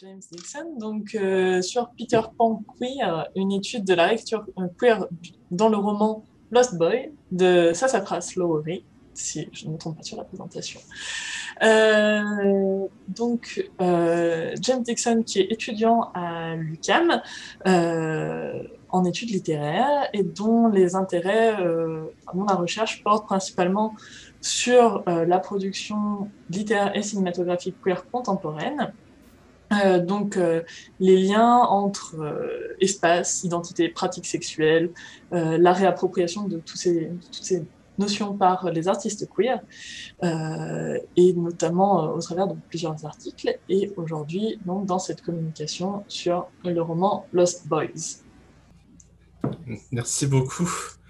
James Dixon, donc sur Peter Pan queer, une étude de la lecture queer dans le roman Lost Boy de Sassafras Lowery, si je ne me trompe pas sur la présentation. James Dixon, qui est étudiant à l'UQAM en études littéraires et dont les intérêts, dont la recherche porte principalement sur la production littéraire et cinématographique queer contemporaine. Les liens entre espace, identité, pratiques sexuelles, la réappropriation de toutes ces notions par les artistes queer, et notamment au travers de plusieurs articles, et aujourd'hui, donc, dans cette communication sur le roman Lost Boys. Merci beaucoup.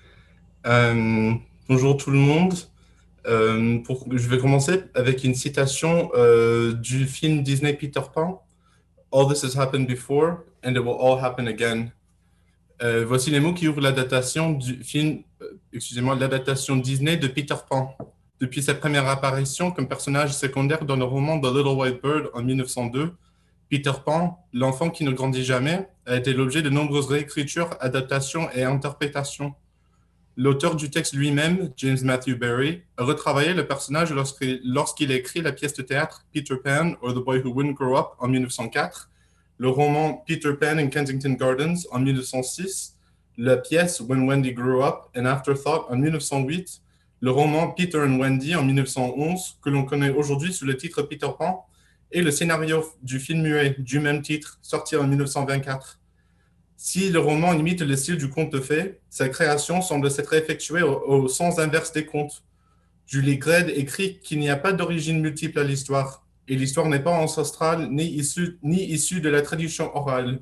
Bonjour tout le monde. Je vais commencer avec une citation du film Disney Peter Pan. All this has happened before, and it will all happen again. Voici les mots qui ouvrent l'adaptation du film, l'adaptation Disney de Peter Pan. Depuis sa première apparition comme personnage secondaire dans le roman The Little White Bird en 1902, Peter Pan, l'enfant qui ne grandit jamais, a été l'objet de nombreuses réécritures, adaptations et interprétations. L'auteur du texte lui-même, James Matthew Barrie, a retravaillé le personnage lorsqu'il a écrit la pièce de théâtre Peter Pan or The Boy Who Wouldn't Grow Up en 1904, le roman Peter Pan in Kensington Gardens en 1906, la pièce When Wendy Grew Up, An Afterthought en 1908, le roman Peter and Wendy en 1911, que l'on connaît aujourd'hui sous le titre Peter Pan, et le scénario du film muet du même titre, sorti en 1924. Si le roman imite le style du conte de fées, sa création semble s'être effectuée au sens inverse des contes. Julie Gredd écrit qu'il n'y a pas d'origine multiple à l'histoire, et l'histoire n'est pas ancestrale ni issue de la tradition orale.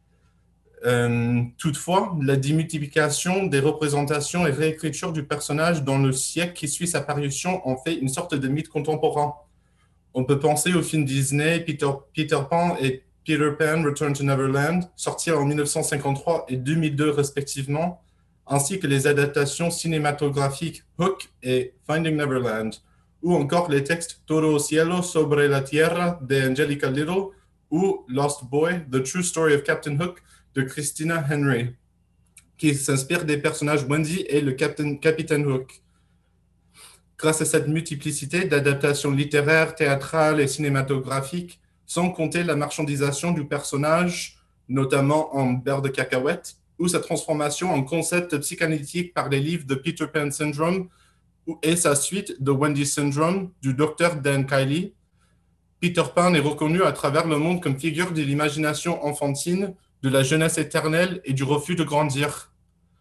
Toutefois, la démultiplication des représentations et réécritures du personnage dans le siècle qui suit sa parution en fait une sorte de mythe contemporain. On peut penser au film Disney Peter Pan et Peter Pan Return to Neverland, sortis en 1953 et 2002 respectivement, ainsi que les adaptations cinématographiques Hook et Finding Neverland, ou encore les textes Todo cielo sobre la tierra de Angelica Little ou Lost Boy, The True Story of Captain Hook de Christina Henry, qui s'inspire des personnages Wendy et le Capitaine Hook. Grâce à cette multiplicité d'adaptations littéraires, théâtrales et cinématographiques, sans compter la marchandisation du personnage, notamment en beurre de cacahuète, ou sa transformation en concept psychanalytique par les livres de Peter Pan Syndrome et sa suite The Wendy Syndrome du Dr. Dan Kiley, Peter Pan est reconnu à travers le monde comme figure de l'imagination enfantine, de la jeunesse éternelle et du refus de grandir.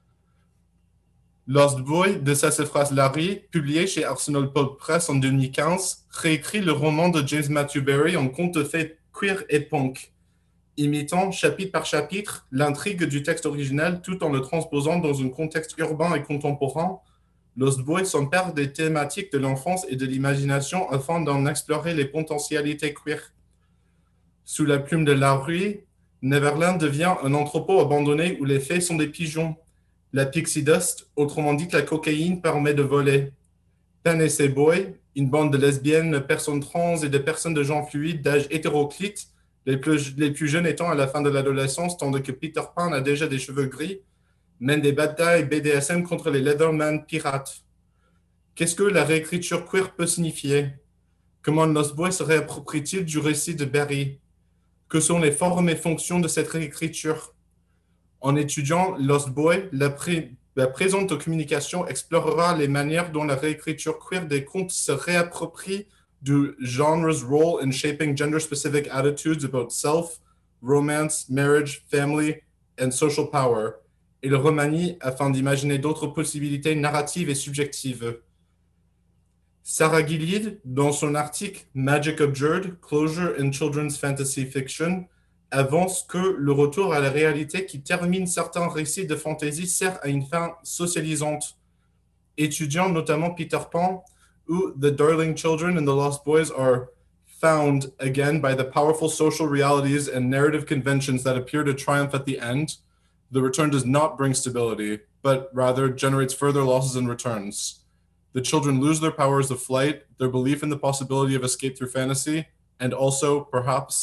Lost Boy de Sassafras Lowery, publié chez Arsenal Pulp Press en 2015, réécrit le roman de James Matthew Barrie en conte de fées queer et punk, imitant chapitre par chapitre l'intrigue du texte original tout en le transposant dans un contexte urbain et contemporain. Lost Boy s'empare des thématiques de l'enfance et de l'imagination afin d'en explorer les potentialités queer. Sous la plume de Lowery, Neverland devient un entrepôt abandonné où les fées sont des pigeons. La pixie dust, autrement dit que la cocaïne, permet de voler. Pan et ses boys, une bande de lesbiennes, de personnes trans et de personnes de genre fluide d'âge hétéroclite, les plus jeunes étant à la fin de l'adolescence, tandis que Peter Pan a déjà des cheveux gris, mènent des batailles BDSM contre les Leatherman pirates. Qu'est-ce que la réécriture queer peut signifier? Comment Lost Boy se réapproprie-t-il du récit de Barrie? Que sont les formes et fonctions de cette réécriture? En étudiant Lost Boy, la présente communication explorera les manières dont la réécriture queer des contes se réapproprie du genre's role in shaping gender-specific attitudes about self, romance, marriage, family, and social power, et le remanie afin d'imaginer d'autres possibilités narratives et subjectives. Sarah Gilead, dans son article Magic Abjured, Closure in Children's Fantasy Fiction, avance que le retour à la réalité qui termine certains récits de fantasy sert à une fin socialisante. Étudiant notamment Peter Pan, où the darling children and the lost boys are found again by the powerful social realities and narrative conventions that appear to triumph at the end, the return does not bring stability, but rather generates further losses and returns. The children lose their powers of flight, their belief in the possibility of escape through fantasy, and also, perhaps,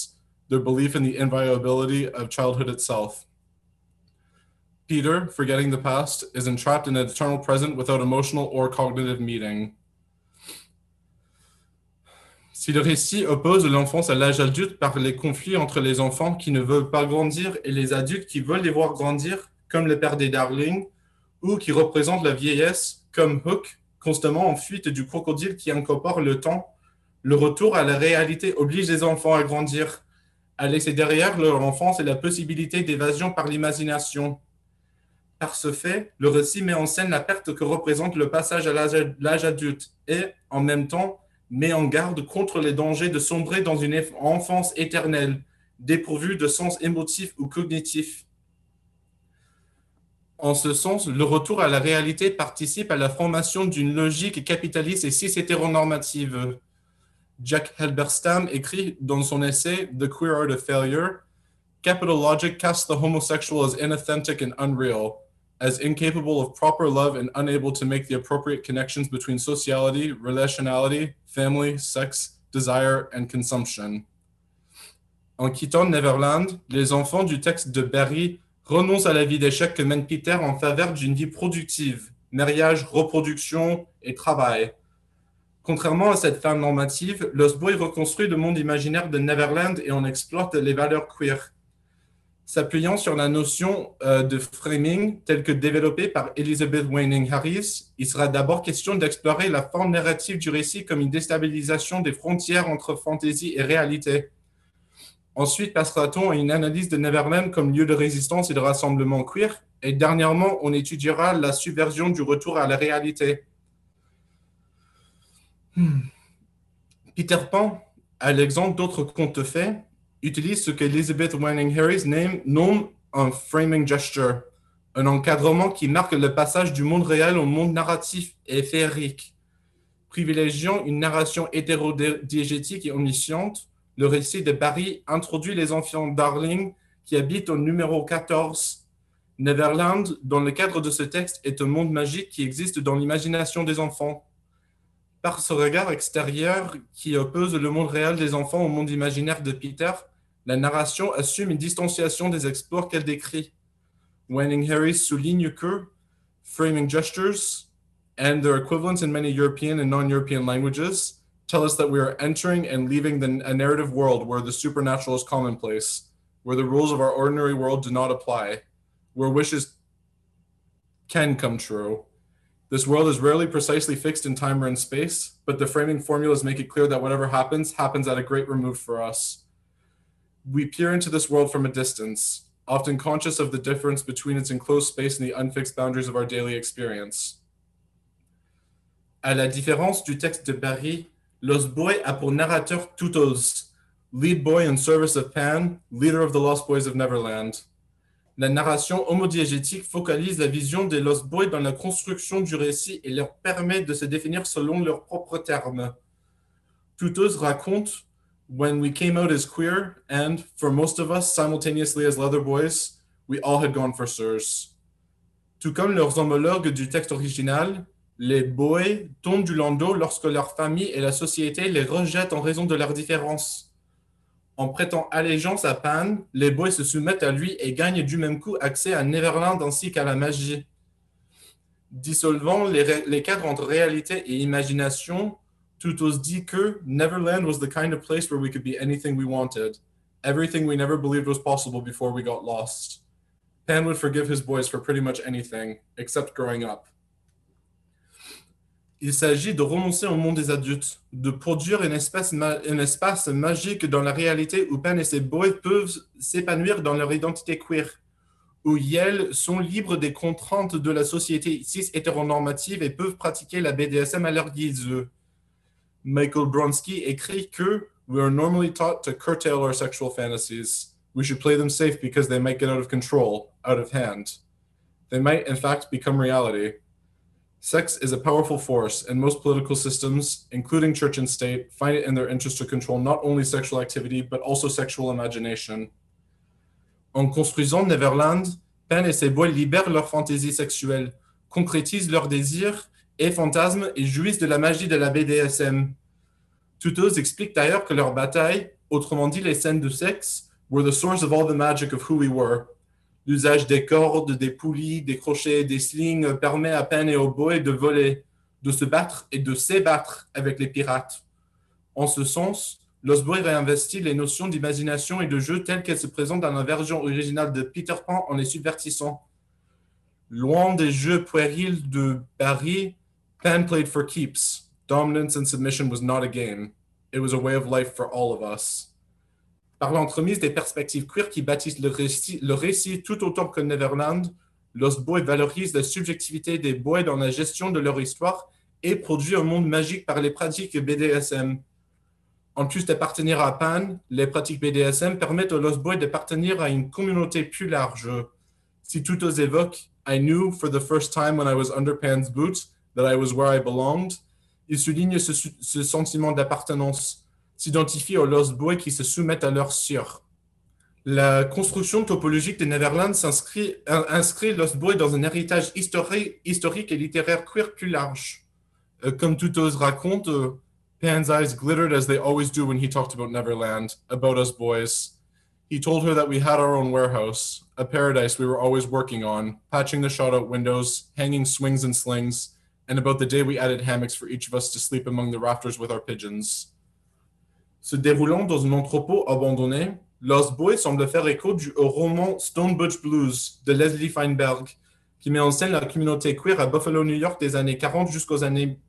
their belief in the inviolability of childhood itself. Peter, forgetting the past, is entrapped in an eternal present without emotional or cognitive meaning. Si le récit oppose l'enfance à l'âge adulte par les conflits entre les enfants qui ne veulent pas grandir et les adultes qui veulent les voir grandir, comme le père des Darling, ou qui représentent la vieillesse, comme Hook, constamment en fuite du crocodile qui incorpore le temps, le retour à la réalité oblige les enfants à grandir, à laisser derrière leur enfance et la possibilité d'évasion par l'imagination. Par ce fait, le récit met en scène la perte que représente le passage à l'âge adulte et, en même temps, met en garde contre les dangers de sombrer dans une enfance éternelle, dépourvue de sens émotif ou cognitif. En ce sens, le retour à la réalité participe à la formation d'une logique capitaliste et cis-hétéronormative. Jack Halberstam écrit dans son essai The Queer Art of Failure, Capital logic casts the homosexual as inauthentic and unreal, as incapable of proper love and unable to make the appropriate connections between sociality, relationality, family, sex, desire, and consumption. En quittant Neverland, les enfants du texte de Barry renoncent à la vie d'échec que mène Peter en faveur d'une vie productive, mariage, reproduction et travail. Contrairement à cette fin normative, Lost Boy reconstruit le monde imaginaire de Neverland et en exploite les valeurs queer. S'appuyant sur la notion de framing telle que développée par Elizabeth Waning Harris, il sera d'abord question d'explorer la forme narrative du récit comme une déstabilisation des frontières entre fantaisie et réalité. Ensuite passera-t-on à une analyse de Neverland comme lieu de résistance et de rassemblement queer, et dernièrement, on étudiera la subversion du retour à la réalité. Peter Pan, à l'exemple d'autres contes de fées, utilise ce qu'Elizabeth Waning Harris nomme un framing gesture, un encadrement qui marque le passage du monde réel au monde narratif et féerique. Privilégiant une narration hétérodiégétique et omnisciente, le récit de Barry introduit les enfants Darling qui habitent au numéro 14. Neverland, dans le cadre de ce texte, est un monde magique qui existe dans l'imagination des enfants. Par ce regard extérieur qui oppose le monde réel des enfants au monde imaginaire de Peter, la narration assume une distanciation des exploits qu'elle décrit. Waning Harris souligne que framing gestures and their equivalents in many European and non-European languages tell us that we are entering and leaving a narrative world where the supernatural is commonplace, where the rules of our ordinary world do not apply, where wishes can come true. This world is rarely precisely fixed in time or in space, but the framing formulas make it clear that whatever happens at a great remove for us. We peer into this world from a distance, often conscious of the difference between its enclosed space and the unfixed boundaries of our daily experience. À la différence du texte de Barry, Lost Boy a pour narrateur Tootles, lead boy in service of Pan, leader of the Lost Boys of Neverland. La narration homodiégétique focalise la vision des Lost Boys dans la construction du récit et leur permet de se définir selon leurs propres termes. Tootles raconte When we came out as queer, and, for most of us, simultaneously as leather boys, we all had gone for sirs. Tout comme leurs homologues du texte original, les boys tombent du landau lorsque leur famille et la société les rejettent en raison de leurs différences. En prêtant allégeance à Pan, les boys se soumettent à lui et gagnent du même coup accès à Neverland ainsi qu'à la magie. Dissolvant les cadres entre réalité et imagination, Tootles dit que Neverland was the kind of place where we could be anything we wanted, everything we never believed was possible before we got lost. Pan would forgive his boys for pretty much anything, except growing up. Il s'agit de renoncer au monde des adultes, de produire un espace magique dans la réalité où Pan et ses boys peuvent s'épanouir dans leur identité queer, où ils sont libres des contraintes de la société cis-hétéronormative et peuvent pratiquer la BDSM à leur guise. Michael Bronski écrit que we are normally taught to curtail our sexual fantasies. We should play them safe because they might get out of control, out of hand. They might, in fact, become reality. Sex is a powerful force, and most political systems, including church and state, find it in their interest to control not only sexual activity, but also sexual imagination. En construisant Neverland, Pan et ses boys libèrent leur fantaisie sexuelle, concrétisent leurs désirs et fantasmes et jouissent de la magie de la BDSM. Tootles explique d'ailleurs que leur bataille, Autrement dit, les scènes de sexe were the source of all the magic of who we were. L'usage des cordes, des poulies, des crochets, des slings permet à Penn et aux boys de voler, de se battre et de s'ébattre avec les pirates. En ce sens, Lost Boys réinvestit les notions d'imagination et de jeu telles qu'elles se présentent dans la version originale de Peter Pan en les subvertissant. Loin des jeux puérils de Barry, Penn played for keeps. Dominance and submission was not a game. It was a way of life for all of us. Par l'entremise des perspectives queer qui bâtissent le récit tout autant que Neverland, Lost Boys valorise la subjectivité des boys dans la gestion de leur histoire et produit un monde magique par les pratiques BDSM. En plus d'appartenir à Pan, les pratiques BDSM permettent aux Lost Boys d'appartenir à une communauté plus large. Si tout os évoque « I knew for the first time when I was under Pan's boots that I was where I belonged », il souligne ce sentiment d'appartenance, s'identifie aux Lost Boys qui se soumettent à leur sire. La construction topologique de Neverland inscrit Lost Boys dans un héritage historique et littéraire queer plus large. Comme tout os raconte, Pan's eyes glittered as they always do when he talked about Neverland, about us boys. He told her that we had our own warehouse, a paradise we were always working on, patching the shot-out windows, hanging swings and slings, and about the day we added hammocks for each of us to sleep among the rafters with our pigeons. Se déroulant dans un entrepôt abandonné, Lost Boys semble faire écho au roman Stone Butch Blues de Leslie Feinberg, qui met en scène la communauté queer à Buffalo, New York des années 40 jusqu'aux années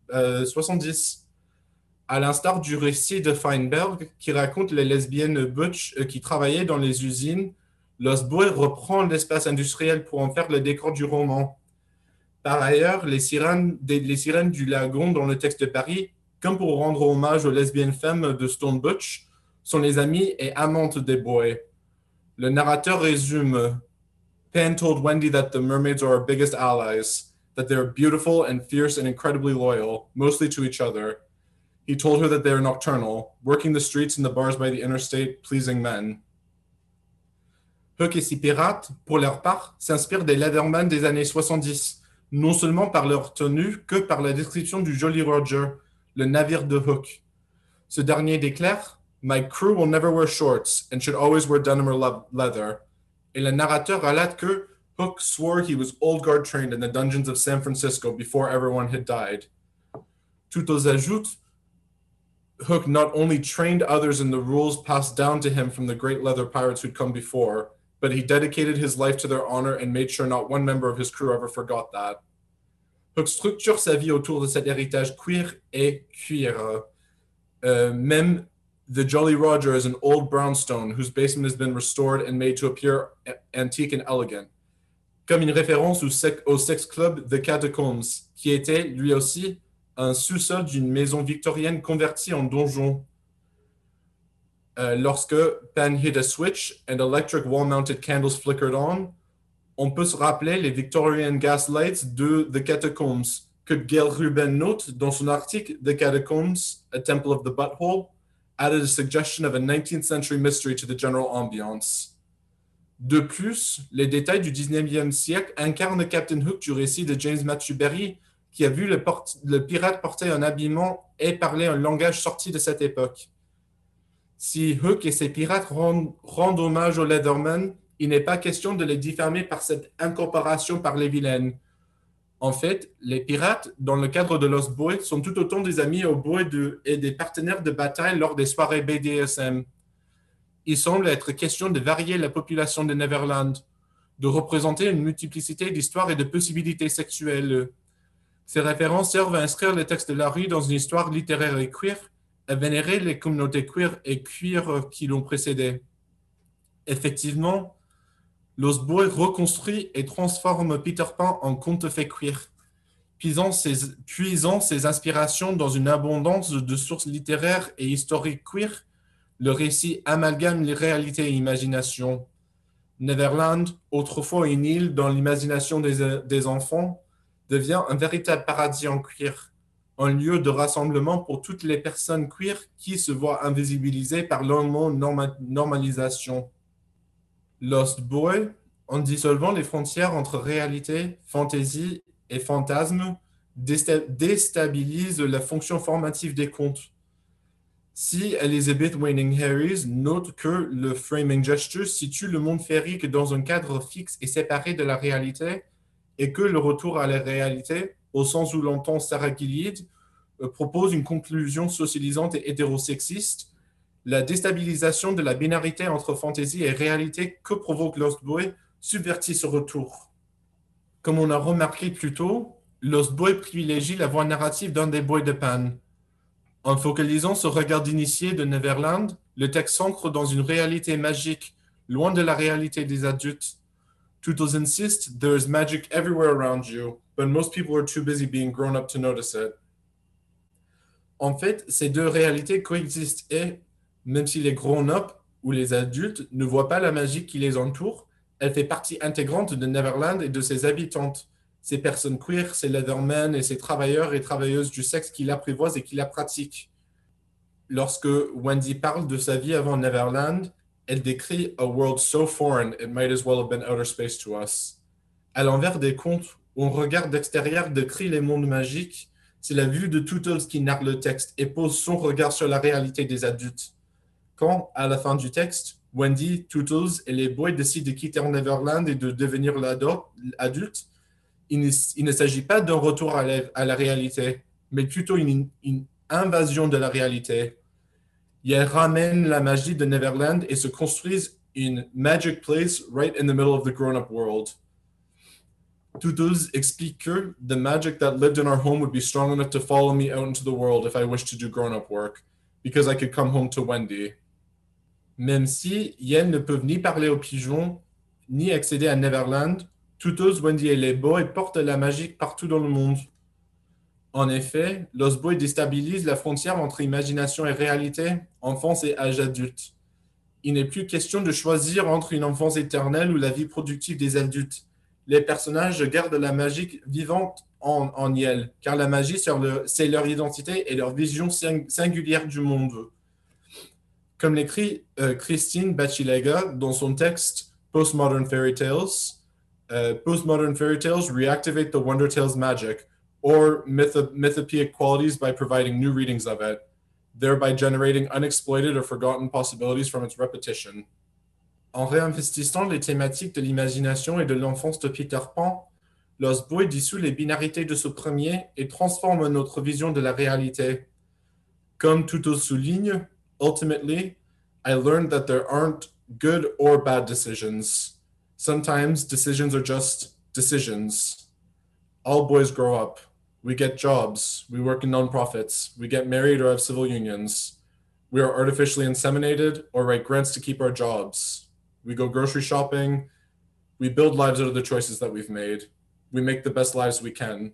70. À l'instar du récit de Feinberg, qui raconte les lesbiennes butch qui travaillaient dans les usines, Lost Boys reprend l'espace industriel pour en faire le décor du roman. Par ailleurs, les sirènes du lagon dans le texte de Paris, comme pour rendre hommage aux lesbiennes femmes de Stone Butch, sont les amies et amantes des boys. Le narrateur résume: Penn told Wendy that the mermaids are our biggest allies, that they are beautiful and fierce and incredibly loyal, mostly to each other. He told her that they are nocturnal, working the streets and the bars by the interstate, pleasing men. Hook et ses pirates, pour leur part, s'inspirent des Leatherman des années 70, non seulement par leur tenue que par la description du Jolly Roger, le navire de Hook. Ce dernier déclare: My crew will never wear shorts and should always wear denim or leather. Et le narrateur relate que Hook swore he was old guard trained in the dungeons of San Francisco before everyone had died. Tout aux ajoute, Hook not only trained others in the rules passed down to him from the great leather pirates who'd come before, but he dedicated his life to their honor and made sure not one member of his crew ever forgot that. Hook structure sa vie autour de cet héritage queer et queer. Même the Jolly Roger is an old brownstone whose basement has been restored and made to appear antique and elegant, comme une référence au sex club The Catacombs, qui était, lui aussi, un sous-sol d'une maison victorienne convertie en donjon. Lorsque Penn hit a switch and electric wall-mounted candles flickered on, on peut se rappeler les Victorian gas lights de The Catacombs, que Gail Rubin note dans son article The Catacombs, A Temple of the Butthole, added a suggestion of a 19th century mystery to the general ambiance. De plus, les détails du 19e siècle incarnent Captain Hook du récit de James Matthew Barrie, qui a vu le pirate porter un habillement et parler un langage sorti de cette époque. Si Hook et ses pirates rendent hommage aux Leathermen, il n'est pas question de les diffamer par cette incorporation par les vilaines. En fait, les pirates, dans le cadre de Lost Boys, sont tout autant des amis aux boys et des partenaires de bataille lors des soirées BDSM. Il semble être question de varier la population de Neverland, de représenter une multiplicité d'histoires et de possibilités sexuelles. Ces références servent à inscrire le texte de Larry dans une histoire littéraire et queer, à vénérer les communautés queer et queer qui l'ont précédé. Effectivement, Lost Boys reconstruit et transforme Peter Pan en conte-fait queer, puisant ses inspirations dans une abondance de sources littéraires et historiques queer. Le récit amalgame les réalités et imagination. Neverland, autrefois une île dans l'imagination des enfants, devient un véritable paradis en queer, un lieu de rassemblement pour toutes les personnes queer qui se voient invisibilisées par l'hormonormalisation. Lost Boy, en dissolvant les frontières entre réalité, fantaisie et fantasme, déstabilise la fonction formative des contes. Si Elizabeth Waning Harris note que le framing gesture situe le monde féerique dans un cadre fixe et séparé de la réalité, et que le retour à la réalité, au sens où l'entend Sarah Gilead, propose une conclusion socialisante et hétérosexiste, la déstabilisation de la binarité entre fantaisie et réalité que provoque Lost Boy subvertit ce retour. Comme on a remarqué plus tôt, Lost Boy privilégie la voix narrative d'un des boys de Pan. En focalisant ce regard d'initié de Neverland, le texte s'ancre dans une réalité magique, loin de la réalité des adultes. Tootles insist there is magic everywhere around you, but most people are too busy being grown up to notice it. En fait, ces deux réalités coexistent et, même si les grown-up ou les adultes ne voient pas la magie qui les entoure, elle fait partie intégrante de Neverland et de ses habitantes. Ces personnes queer, ces Leathermen et ces travailleurs et travailleuses du sexe qui l'apprivoisent et qui la pratiquent. Lorsque Wendy parle de sa vie avant Neverland, elle décrit a world so foreign it might as well have been outer space to us. À l'envers des contes où on regarde d'extérieur décrit les mondes magiques, c'est la vue de Tootles qui narre le texte et pose son regard sur la réalité des adultes. Quand, à la fin du texte, Wendy, Tootles et les boys décident de quitter Neverland et de devenir l'adulte, il ne s'agit pas d'un retour à la réalité, mais plutôt une invasion de la réalité. Ils ramènent la magie de Neverland et se construisent une magic place right in the middle of the grown-up world. Tootles explique que the magic that lived in our home would be strong enough to follow me out into the world if I wished to do grown-up work, because I could come home to Wendy. Même si Yen ne peuvent ni parler aux pigeons, ni accéder à Neverland, Tootles, Wendy et les boys portent la magie partout dans le monde. En effet, Lost Boy déstabilise la frontière entre imagination et réalité, enfance et âge adulte. Il n'est plus question de choisir entre une enfance éternelle ou la vie productive des adultes. Les personnages gardent la magie vivante en Yel, car la magie, c'est leur identité et leur vision singulière du monde. Comme l'écrit Christine Bachilega dans son texte Postmodern Fairy Tales, Postmodern Fairy Tales reactivate the Wonder Tales magic, or mythopoeic qualities by providing new readings of it, thereby generating unexploited or forgotten possibilities from its repetition. En réinvestissant les thématiques de l'imagination et de l'enfance de Peter Pan, Lost Boy dissout les binarités de ce premier et transforme notre vision de la réalité. Comme Tootles souligne, ultimately, I learned that there aren't good or bad decisions. Sometimes decisions are just decisions. All boys grow up. We get jobs. We work in nonprofits. We get married or have civil unions. We are artificially inseminated or write grants to keep our jobs. We go grocery shopping. We build lives out of the choices that we've made. We make the best lives we can.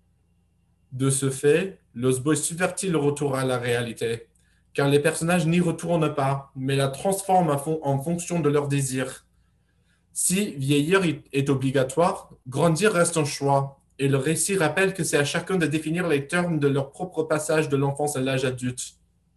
De ce fait, Lost Boy subvertit le retour à la réalité, car les personnages n'y retournent pas, mais la transforment en fonction de leurs désirs. Si vieillir est obligatoire, grandir reste un choix, et le récit rappelle que c'est à chacun de définir les termes de leur propre passage de l'enfance à l'âge adulte.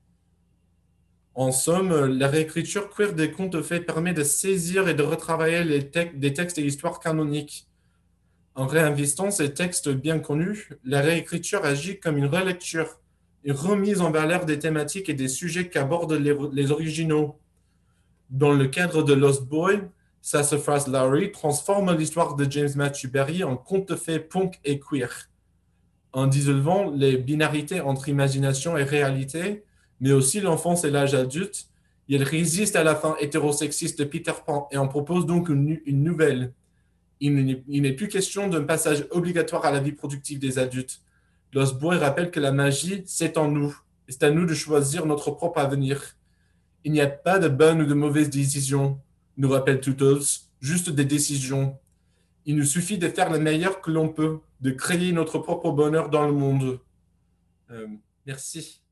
En somme, la réécriture queer des contes de fées permet de saisir et de retravailler des textes et histoires canoniques. En réinvestant ces textes bien connus, la réécriture agit comme une relecture, une remise en valeur des thématiques et des sujets qu'abordent les originaux. Dans le cadre de Lost Boy, Sassafras Lowry transforme l'histoire de James Matthew Barrie en conte de fées punk et queer. En dissolvant les binarités entre imagination et réalité, mais aussi l'enfance et l'âge adulte, il résiste à la fin hétérosexiste de Peter Pan et en propose donc une nouvelle. Il n'est plus question d'un passage obligatoire à la vie productive des adultes. Lost Boy rappelle que la magie, c'est en nous. Et c'est à nous de choisir notre propre avenir. Il n'y a pas de bonnes ou de mauvaises décisions, nous rappelle Tootles, juste des décisions. Il nous suffit de faire le meilleur que l'on peut, de créer notre propre bonheur dans le monde. Merci.